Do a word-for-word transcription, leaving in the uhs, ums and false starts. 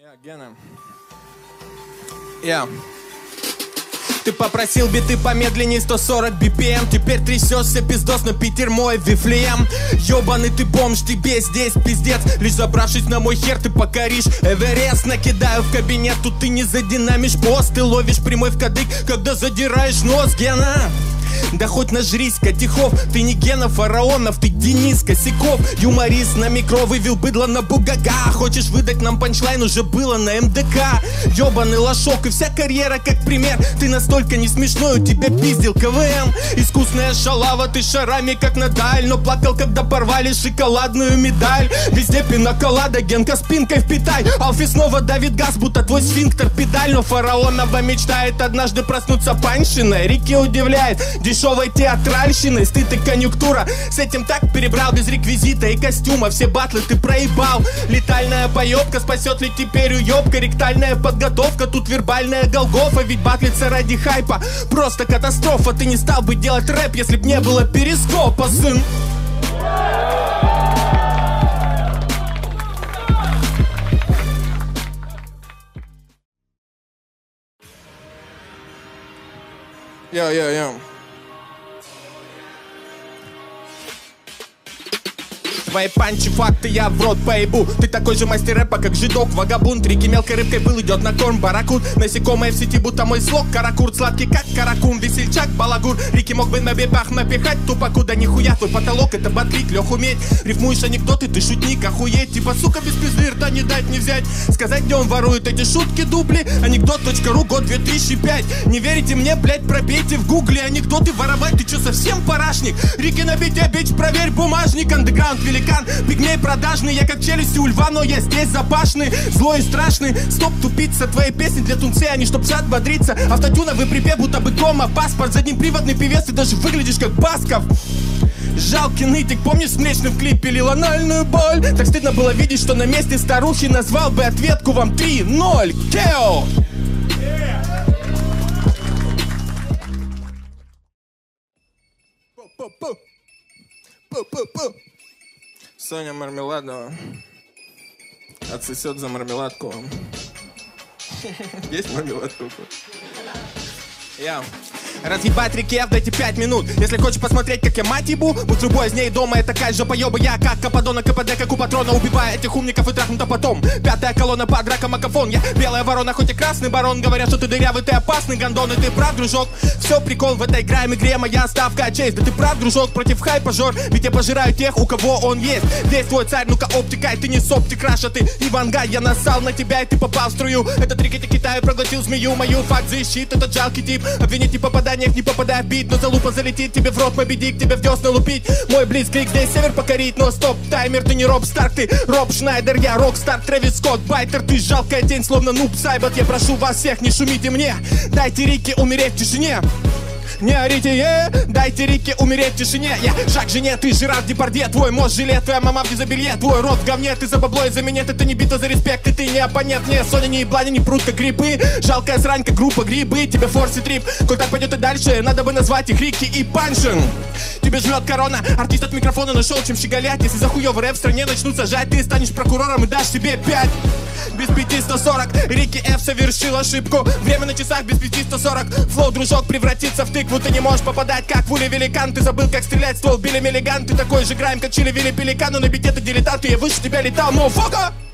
Я, Гена. Я. Ты попросил биты помедленней, сто сорок би пи эм. Теперь трясешься пиздос, но Питер мой Вифлеем. Ёбаный ты бомж, тебе здесь пиздец. Лишь забравшись на мой хер, ты покоришь Эверест. Накидаю в кабинет, тут ты не задинамишь пост. Ты ловишь прямой в кадык, когда задираешь нос, Гена. Да хоть нажрись, Котихов, ты не Гена Фараонов, ты Денис Косяков. Юморист на микро вывел быдло на бугага. Хочешь выдать нам панчлайн, уже было на эм дэ ка. Ёбаный лошок и вся карьера как пример. Ты настолько не смешной, у тебя пиздил ка вэ эм. Искусная шалава, ты шарами как Надаль. Но плакал, когда порвали шоколадную медаль. Везде пинаколада, Генка спинкой впитай. Алфи снова давит газ, будто твой сфинктер педаль. Но Фараонова мечтает однажды проснуться панщиной. Рики удивляет дешевой театральщиной, стыд и конъюнктура. С этим так перебрал, без реквизита и костюма. Все батлы ты проебал. Летальная поебка, спасет ли теперь уебка? Ректальная подготовка, тут вербальная Голгофа. Ведь батлиться ради хайпа просто катастрофа. Ты не стал бы делать рэп, если б не было перископа, сын. Йо-йо-йо. Твои панчи, факты я в рот поебу. Ты такой же мастер рэпа, как жидок, вагабунт. Рики мелкой рыбкой был, идет на корм барракуд. Насекомое в сети, будто мой слог. Каракурт сладкий, как каракум, весельчак, балагур. Рики мог бы на бебах напихать тупаку, да нихуя. Твой потолок это батлик, лег уметь. Рифмуешь анекдоты, ты шутник, охуеть. Типа, сука, без пизды рта не дать, не взять. Сказать, где он ворует эти шутки, дубли. Анекдот точка ру, год две тысячи пятый. Не верите мне, блять, пробейте в гугле. Анекдоты воровать, ты чё, совсем парашник? Рики на бите, бич, проверь бумажник. Андеграунд великан, пигмей продажный. Я как челюсти у льва, но я здесь запашный. Злой и страшный, стоп, тупица. Твои песни для тунцей, а не чтоб чат бодриться. Автотюновый припев, будто бы кома, паспорт. Заднеприводный певец, ты даже выглядишь как Басков. Жалкий нытик, помнишь, в млечном клипе лил анальную боль? Так стыдно было видеть, что на месте старухи назвал бы ответку вам три ноль. Кео! Соня Мармеладова отсосет за мармеладку. Есть мармеладку? Я. Разъебать рекев, дайте пять минут. Если хочешь посмотреть, как я мать ебу, будь любой из ней дома, это такая же поеба. Я как Кападона, КПД, как у патрона. Убивая этих умников и трахнуто потом. Пятая колонна под раком макафон. Я белая ворона, хоть и красный барон. Говорят, что ты дырявый, ты опасный гондон. И ты прав, дружок. Все прикол в этой грайм игре, моя ставка честь. Да ты прав, дружок, против хайпа жор. Ведь я пожираю тех, у кого он есть. Здесь твой царь, ну-ка обтекай. Ты не соптик, Раша, ты Ивангай. Я нассал на тебя, и ты попал в струю. Этот рикети Китаю проглотил змею. Мою факт защит, этот жалкий тип. Обвинить и попадание не попадая в бит, но залупа залетит тебе в рот, победи, к тебе в десна лупить. Мой блицкрик здесь север покорить, но стоп, таймер, ты не Роб Старк, ты Роб Шнайдер, я Рокстар, Трэвис Скотт, Байтер, ты жалкая тень, словно нуб Сайбот. Я прошу вас всех, не шумите мне, дайте Рике умереть в тишине. Не орите, е, дайте Рике умереть в тишине. Я Жак Жене, ты Жерар Депардье. Твой мозг жилет, твоя мама в дизобелье. Твой рот в говне, ты за бабло и за минет. Это не битва за респект, и ты не оппонент. Не Соня, не еблани, не прут, как грибы. Жалкая срань, как группа грибы. Тебе форс и трип, коль так пойдет и дальше, надо бы назвать их Рики и Паншин. Тебе жмет корона, артист от микрофона нашел чем щеголять. Если за хуёвый рэп в стране начнут сажать, ты станешь прокурором и дашь себе пять. Без пяти сто сорок, Рики Ф совершил ошибку. Время на часах, без пяти сто сорок. Флоу, дружок, превратится в тыкву. Ты не можешь попадать, как в уле великан. Ты забыл, как стрелять ствол Билли Миллиган. Ты такой же грайм, как Чили Вилли Пеликан. Но на бите ты дилетант, и я выше тебя летал, моуфока.